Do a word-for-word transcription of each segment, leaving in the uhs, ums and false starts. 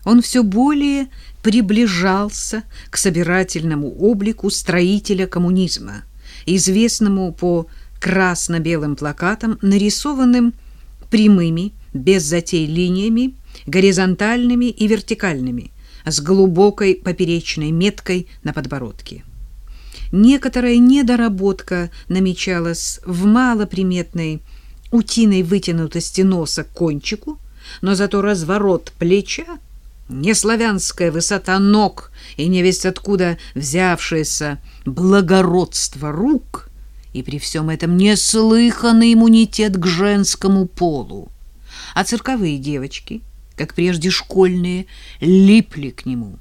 Он все более приближался к собирательному облику строителя коммунизма, известному по красно-белым плакатам, нарисованным прямыми, без затей линиями, горизонтальными и вертикальными, с глубокой поперечной меткой на подбородке. Некоторая недоработка намечалась в малоприметной утиной вытянутости носа к кончику, но зато разворот плеча, неславянская высота ног и невесть откуда взявшееся благородство рук, и при всем этом неслыханный иммунитет к женскому полу. А цирковые девочки, как прежде школьные, липли к нему.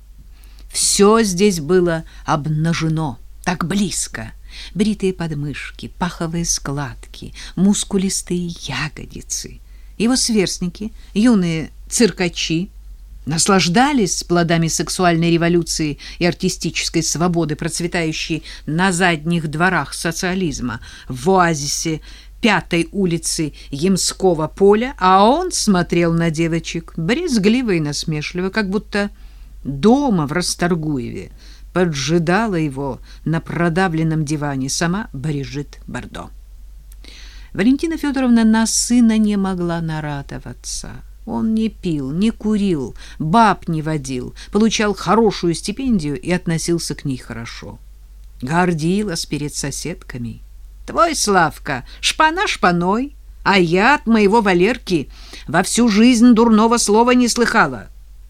Все здесь было обнажено, так близко. Бритые подмышки, паховые складки, мускулистые ягодицы. Его сверстники, юные циркачи, наслаждались плодами сексуальной революции и артистической свободы, процветающей на задних дворах социализма, в оазисе Пятой улицы Ямского поля, а он смотрел на девочек брезгливо и насмешливо, как будто дома в Расторгуеве поджидала его на продавленном диване сама Брижит Бардо. Валентина Федоровна на сына не могла нарадоваться. Он не пил, не курил, баб не водил, получал хорошую стипендию и относился к ней хорошо. Гордилась перед соседками. Твой Славка шпана шпаной, а я от моего Валерки во всю жизнь дурного слова не слыхала.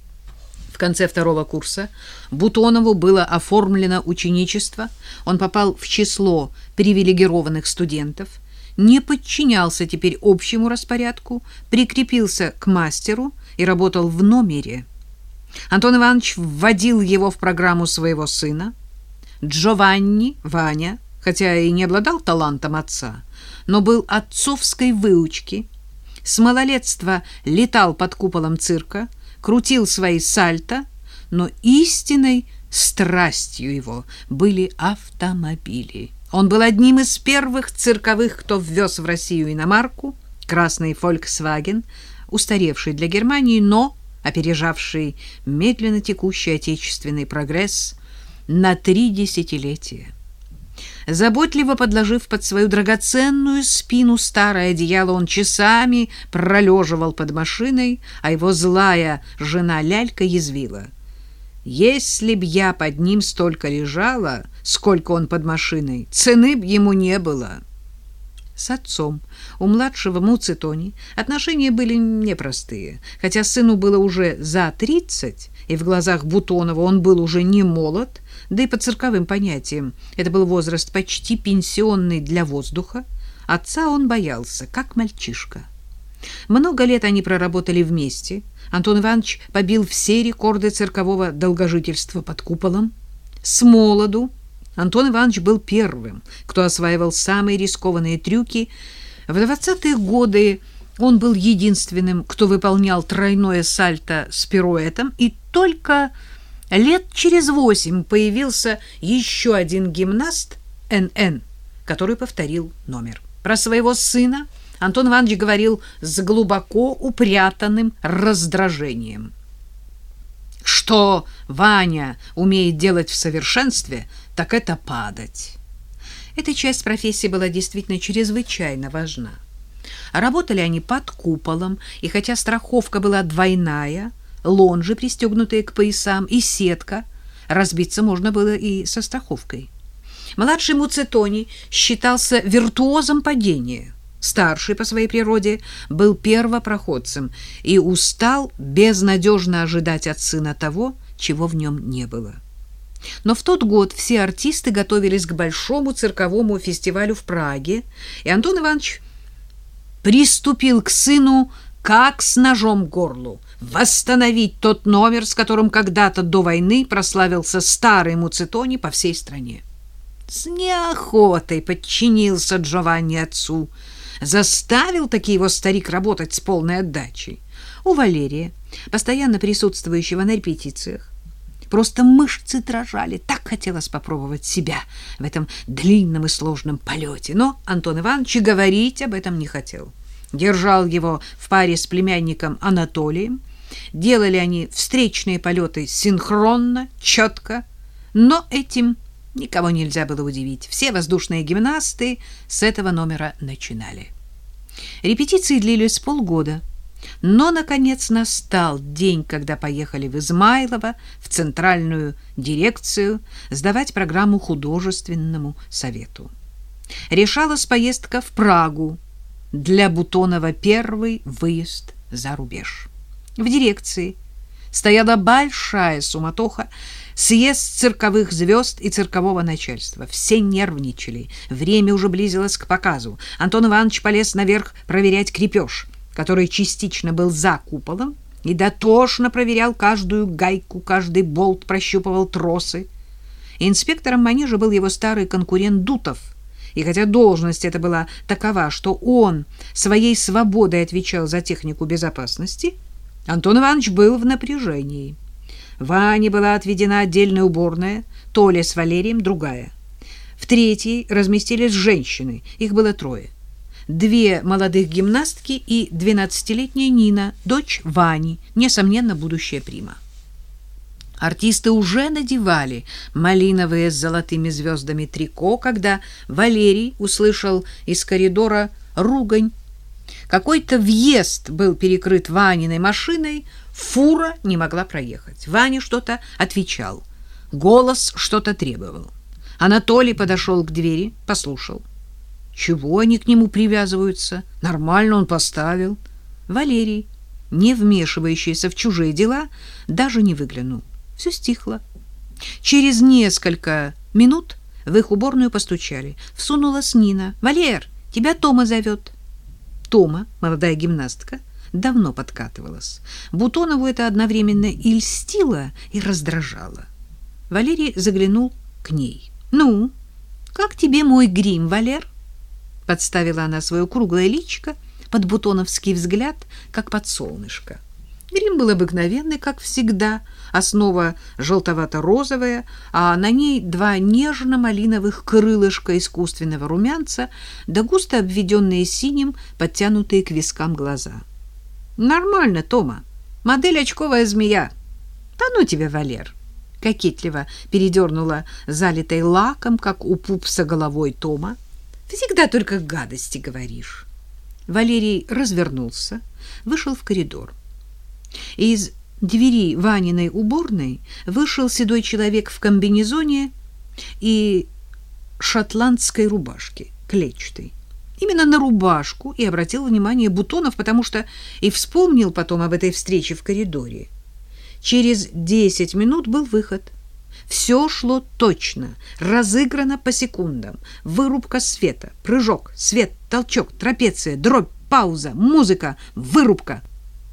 В конце второго курса Бутонову было оформлено ученичество, он попал в число привилегированных студентов, не подчинялся теперь общему распорядку, прикрепился к мастеру и работал в номере. Антон Иванович вводил его в программу своего сына. Джованни, Ваня, хотя и не обладал талантом отца, но был отцовской выучки, с малолетства летал под куполом цирка, крутил свои сальто, но истинной страстью его были автомобили. Он был одним из первых цирковых, кто ввез в Россию иномарку, красный Volkswagen, устаревший для Германии, но опережавший медленно текущий отечественный прогресс на три десятилетия. Заботливо подложив под свою драгоценную спину старое одеяло, он часами пролеживал под машиной, а его злая жена Лялька язвила: «Если б я под ним столько лежала, сколько он под машиной, цены б ему не было». С отцом у младшего Муцитони отношения были непростые, хотя сыну было уже за тридцать, и в глазах Бутонова он был уже не молод, да и по цирковым понятиям это был возраст почти пенсионный для воздуха. Отца он боялся, как мальчишка. Много лет они проработали вместе. Антон Иванович побил все рекорды циркового долгожительства под куполом. С молоду Антон Иванович был первым, кто осваивал самые рискованные трюки. В двадцатые годы он был единственным, кто выполнял тройное сальто с пируэтом, и только лет через восемь появился еще один гимнаст эн эн, который повторил номер. Про своего сына Антон Иванович говорил с глубоко упрятанным раздражением. Что Ваня умеет делать в совершенстве, так это падать. Эта часть профессии была действительно чрезвычайно важна. Работали они под куполом, и хотя страховка была двойная, лонжи, пристегнутые к поясам, и сетка, разбиться можно было и со страховкой. Младший Муцитони считался виртуозом падения. Старший по своей природе был первопроходцем и устал безнадежно ожидать от сына того, чего в нем не было. Но в тот год все артисты готовились к большому цирковому фестивалю в Праге, и Антон Иванович приступил к сыну как с ножом к горлу: восстановить тот номер, с которым когда-то до войны прославился старый Муцитони по всей стране. С неохотой подчинился Джованни отцу. Заставил таки его старик работать с полной отдачей. У Валерия, постоянно присутствующего на репетициях, просто мышцы дрожали. Так хотелось попробовать себя в этом длинном и сложном полете. Но Антон Иванович говорить об этом не хотел. Держал его в паре с племянником Анатолием, Делали они встречные полеты синхронно, четко, но этим никого нельзя было удивить. Все воздушные гимнасты с этого номера начинали. Репетиции длились полгода, но, наконец, настал день, когда поехали в Измайлово, в центральную дирекцию, сдавать программу художественному совету. Решалась поездка в Прагу, для Бутонова первый выезд за рубеж. В дирекции стояла большая суматоха, съезд цирковых звезд и циркового начальства. Все нервничали, время уже близилось к показу. Антон Иванович полез наверх проверять крепеж, который частично был за куполом, и дотошно проверял каждую гайку, каждый болт, прощупывал тросы. Инспектором манежа был его старый конкурент Дутов, и хотя должность эта была такова, что он своей свободой отвечал за технику безопасности, Антон Иванович был в напряжении. Ване была отведена отдельная уборная, Толя с Валерием другая. В третьей разместились женщины, их было трое. Две молодых гимнастки и двенадцатилетняя Нина, дочь Вани, несомненно, будущая прима. Артисты уже надевали малиновые с золотыми звездами трико, когда Валерий услышал из коридора ругань. Какой-то въезд был перекрыт Ваниной машиной, фура не могла проехать. Ваня что-то отвечал, голос что-то требовал. Анатолий подошел к двери, послушал. Чего они к нему привязываются? Нормально он поставил. Валерий, не вмешивающийся в чужие дела, даже не выглянул. Все стихло. Через несколько минут в их уборную постучали. Всунулась Нина. «Валер, тебя Тома зовет». Тома, молодая гимнастка, давно подкатывалась. Бутонову это одновременно и льстило, и раздражало. Валерий заглянул к ней. «Ну, как тебе мой грим, Валер?» Подставила она свое круглое личико под бутоновский взгляд, как под солнышко. Грим был обыкновенный, как всегда, основа желтовато-розовая, а на ней два нежно-малиновых крылышка искусственного румянца, да густо обведенные синим, подтянутые к вискам глаза. «Нормально, Тома. Модель очковая змея. Да ну тебя, Валер!» Кокетливо передернула залитой лаком, как у пупса головой Тома. «Всегда только гадости говоришь». Валерий развернулся, вышел в коридор. Из двери Ваниной уборной вышел седой человек в комбинезоне и шотландской рубашке, клетчатой. Именно на рубашку и обратил внимание Бутонов, потому что и вспомнил потом об этой встрече в коридоре. Через десять минут был выход. Все шло точно, разыграно по секундам. Вырубка света, прыжок, свет, толчок, трапеция, дробь, пауза, музыка, вырубка.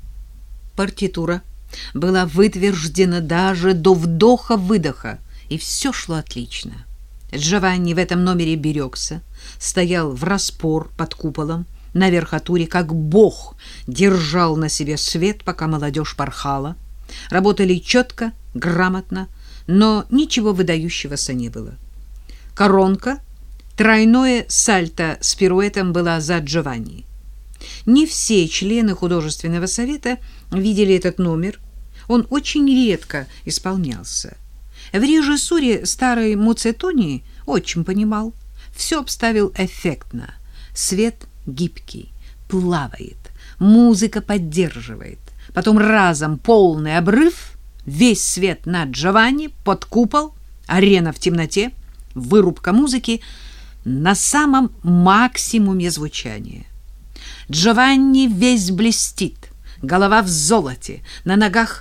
Партитура была вытверждена даже до вдоха-выдоха, и все шло отлично. Джованни в этом номере берегся, стоял враспор под куполом, на верхотуре, как бог, держал на себе свет, пока молодежь порхала. Работали четко, грамотно, но ничего выдающегося не было. Коронка, тройное сальто с пируэтом была за Джованни. Не все члены художественного совета видели этот номер. Он очень редко исполнялся. В режиссуре старый Муцетони очень понимал. Все обставил эффектно. Свет гибкий, плавает, музыка поддерживает. Потом разом полный обрыв, весь свет на Джованни, под купол, арена в темноте, вырубка музыки на самом максимуме звучания. Джованни весь блестит, голова в золоте, на ногах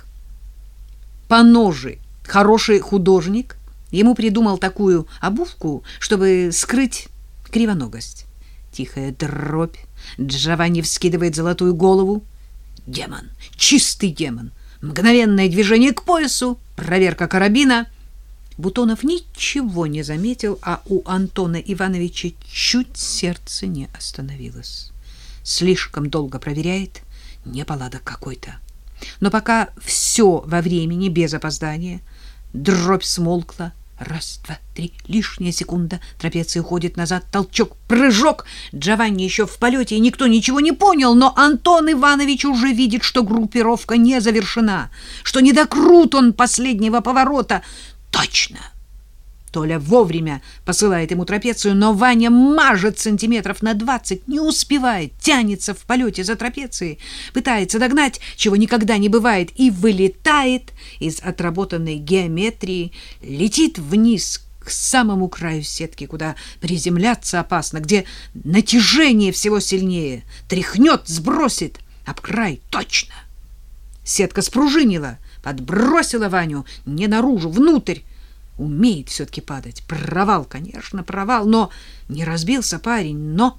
поножи. Хороший художник ему придумал такую обувку, чтобы скрыть кривоногость. Тихая дробь, Джованни вскидывает золотую голову. Демон, чистый демон, мгновенное движение к поясу, проверка карабина. Бутонов ничего не заметил, а у Антона Ивановича чуть сердце не остановилось. Слишком долго проверяет, неполадок какой-то. Но пока все во времени, без опоздания, дробь смолкла, Раз, два, три, лишняя секунда. Трапеция уходит назад, толчок, прыжок. Джованни еще в полете, и никто ничего не понял, но Антон Иванович уже видит, что группировка не завершена, что не докрут он последнего поворота. Точно! Толя вовремя посылает ему трапецию, но Ваня мажет сантиметров на двадцать, не успевает, тянется в полете за трапецией, пытается догнать, чего никогда не бывает, и вылетает из отработанной геометрии, летит вниз к самому краю сетки, куда приземляться опасно, где натяжение всего сильнее, тряхнет, сбросит, об край точно. Сетка спружинила, подбросила Ваню не наружу, внутрь. Умеет все-таки падать. Провал, конечно, провал, но не разбился парень, но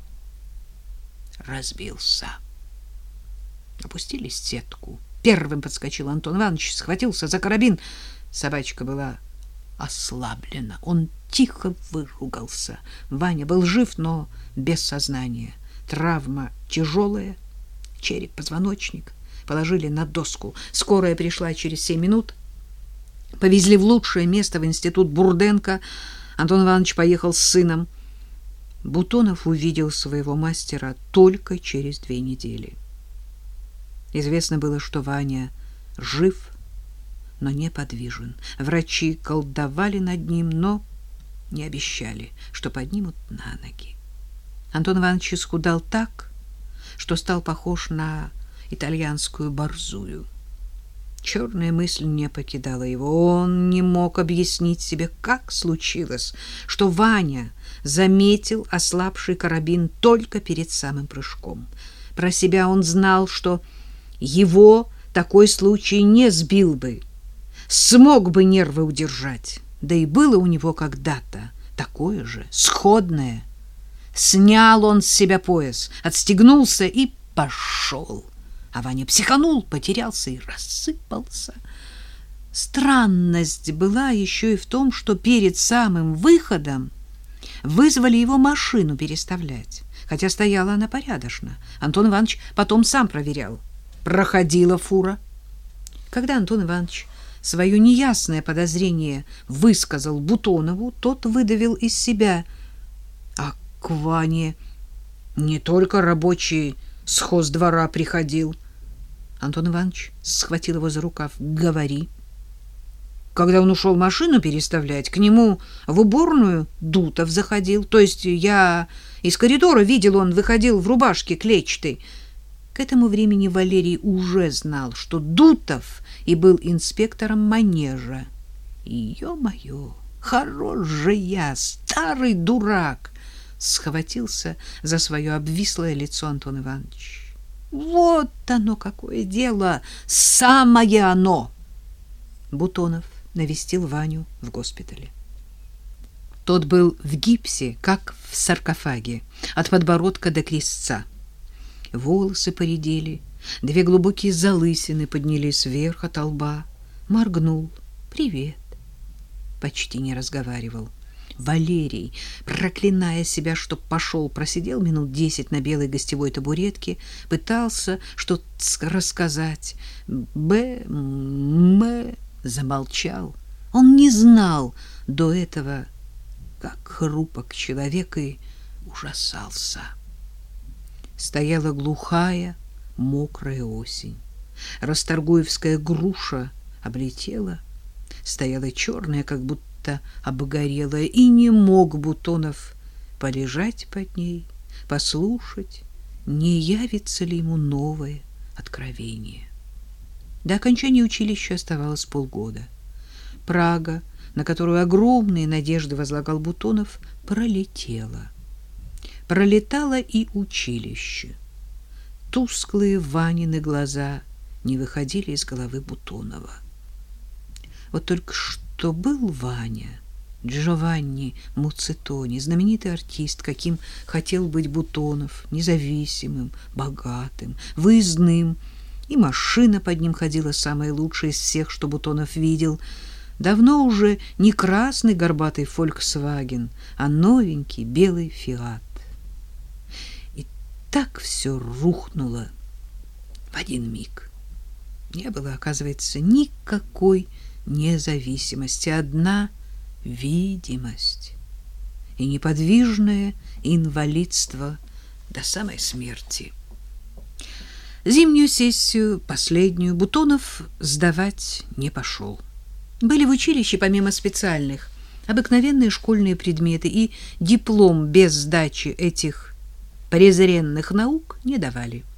разбился. Опустили сетку. Первым подскочил Антон Иванович, схватился за карабин. Собачка была ослаблена. Он тихо выругался. Ваня был жив, но без сознания. Травма тяжелая, череп, позвоночник. Положили на доску. Скорая пришла через семь минут. Повезли в лучшее место, в институт Бурденко. Антон Иванович поехал с сыном. Бутонов увидел своего мастера только через две недели. Известно было, что Ваня жив, но неподвижен. Врачи колдовали над ним, но не обещали, что поднимут на ноги. Антон Иванович исхудал так, что стал похож на итальянскую борзую. Черная мысль не покидала его. Он не мог объяснить себе, как случилось, что Ваня заметил ослабший карабин только перед самым прыжком. Про себя он знал, что его такой случай не сбил бы, смог бы нервы удержать. Да и было у него когда-то такое же, сходное. Снял он с себя пояс, отстегнулся и пошел. А Ваня психанул, потерялся и рассыпался. Странность была еще и в том, что перед самым выходом вызвали его машину переставлять, хотя стояла она порядочно. Антон Иванович потом сам проверял. Проходила фура. Когда Антон Иванович свое неясное подозрение высказал Бутонову, тот выдавил из себя: а к Ване не только рабочий с хоздвора приходил. Антон Иванович схватил его за рукав. Говори. Когда он ушел машину переставлять, к нему в уборную Дутов заходил. То есть я из коридора видел, он выходил в рубашке клетчатой. К этому времени Валерий уже знал, что Дутов и был инспектором манежа. Ё-моё, хорош же я, старый дурак! Схватился за свое обвислое лицо Антон Иванович. Вот оно какое дело, самое оно. Бутонов навестил Ваню в госпитале. Тот был в гипсе, как в саркофаге, от подбородка до крестца. Волосы поредели, две глубокие залысины поднялись вверх от лба. Моргнул. Привет. Почти не разговаривал. Валерий, проклиная себя, чтоб пошел, просидел минут десять на белой гостевой табуретке, пытался что-то рассказать. Б, М, замолчал. Он не знал до этого, как хрупок человек, и ужасался. Стояла глухая, мокрая осень. Расторгуевская груша облетела, стояла черная, как будто обгорелая, и не мог Бутонов полежать под ней, послушать, не явится ли ему новое откровение. До окончания училища оставалось полгода. Прага, на которую огромные надежды возлагал Бутонов, пролетела. Пролетало и училище. Тусклые Ванины глаза не выходили из головы Бутонова. Вот только что был Ваня, Джованни Муццетони, знаменитый артист, каким хотел быть Бутонов, независимым, богатым, выездным, и машина под ним ходила самая лучшая из всех, что Бутонов видел. Давно уже не красный горбатый «Фольксваген», а новенький белый «Фиат». И так все рухнуло в один миг. Не было, оказывается, никакой независимости, одна видимость и неподвижное инвалидство до самой смерти. Зимнюю сессию, последнюю, Бутонов сдавать не пошел. Были в училище, помимо специальных, обыкновенные школьные предметы, и диплом без сдачи этих презренных наук не давали.